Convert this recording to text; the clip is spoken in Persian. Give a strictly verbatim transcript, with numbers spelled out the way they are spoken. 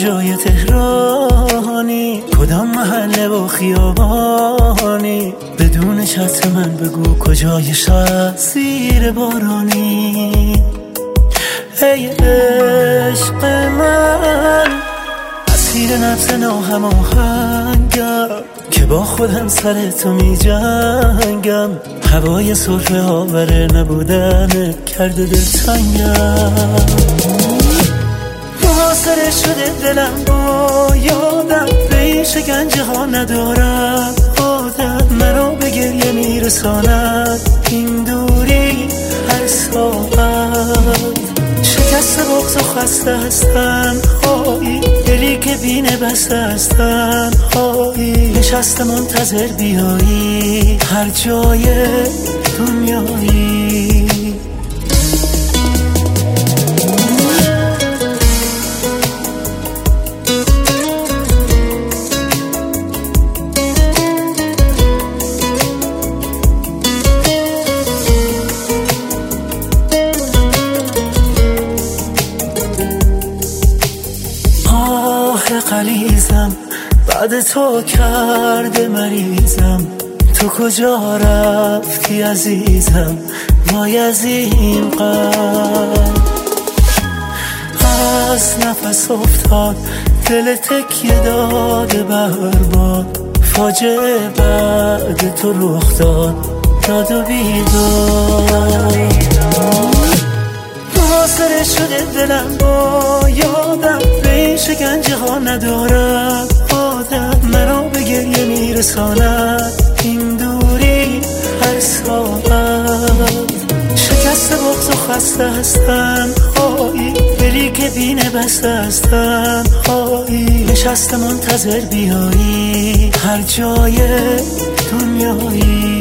کجای تهرانی، کدام محله و خیابانی، بدون شرط من بگو کجای شهر زیر بارانی. ای عشق من اسیر نفس ناهماهنگم که با خودم سر تو می جنگم، هوای سرفه آوره نبودنت کرده دلتنگم. محاصره شده دلم با یادم، به این شکنجه ها ندارم عادت، مرا به گریه میرساند این دوری هر ساعت. شکست بغض و خسته هستن هایی، دلی که بینه بسته هستن هایی، نشسته منتظر بیایی هر جای دنیایی. قلیزم بعد تو کرده مریضم، تو کجا رفتی عزیزم، وای از این قلب از نفس افتاد، دل تکیه داده برباد، فاجعه بعد تو رخ داد داد و بیداد. محاصره شده دلم با یادم، به این شکنجه ها ندارم عادت، مرا به گریه میرساند این دوری هر ساعت. شکست بغض و خسته هستن هایی، دلی که بینه بسته هستن هایی، نشسته منتظر بیایی هر جای دنیایی.